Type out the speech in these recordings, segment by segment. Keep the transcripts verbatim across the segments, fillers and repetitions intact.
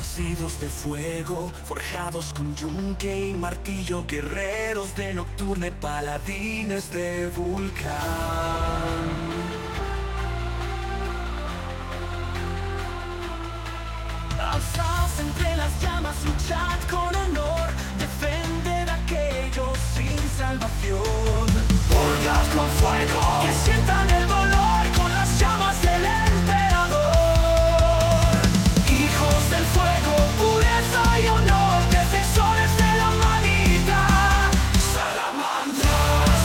Nacidos de fuego, forjados con yunque y martillo, guerreros de Nocturne, paladines de Vulcan. Alzaos entre las llamas, luchad con honor, defended a aquellos sin salvación. Purgad con fuego, que sientan el dolor con las llamas del emperador. Hijos del fuego, pureza y honor, defensores de la humanidad. Salamandras.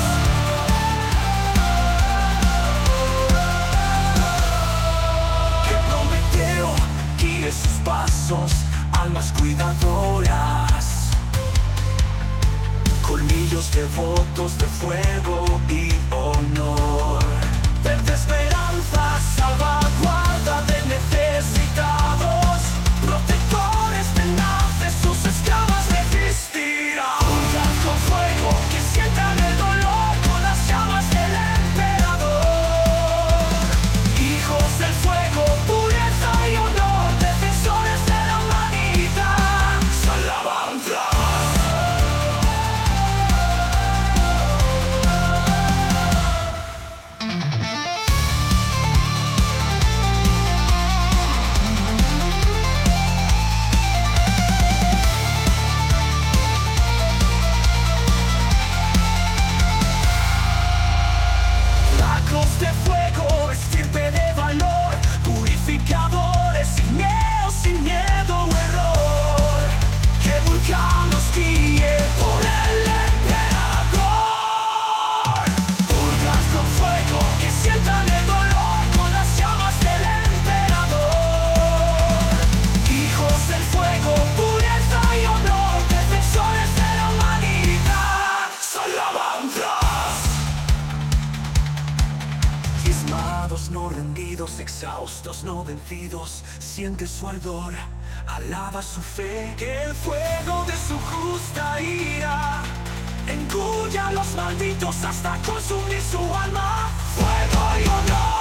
Que Prometeo guíe sus pasos, almas cuidadoras, colmillos devotos de fuego y honor. Verde esperanza, salvaguarda de necesitados, protectores tenaces, sus esclavas resistirán. Purgad con fuego, que sientan el dolor con las llamas del emperador. Hijos del fuego, pureza y honor, defensores de la humanidad. Salamandras. Dracos de fuego, estirpe de valor, purificadores sin miedo, sin miedo o error. Que Vulcan nos guíe por el emperador. Purgad con fuego, que sientan el dolor con las llamas del emperador. Hijos del fuego, pureza y honor, defensores de la humanidad. Salamandras. Diezmados, no rendidos, exhaustos, no vencidos, siente su ardor, alaba su fe, que el fuego de su justa ira engulle a los malditos hasta consumir su alma. Fuego y honor.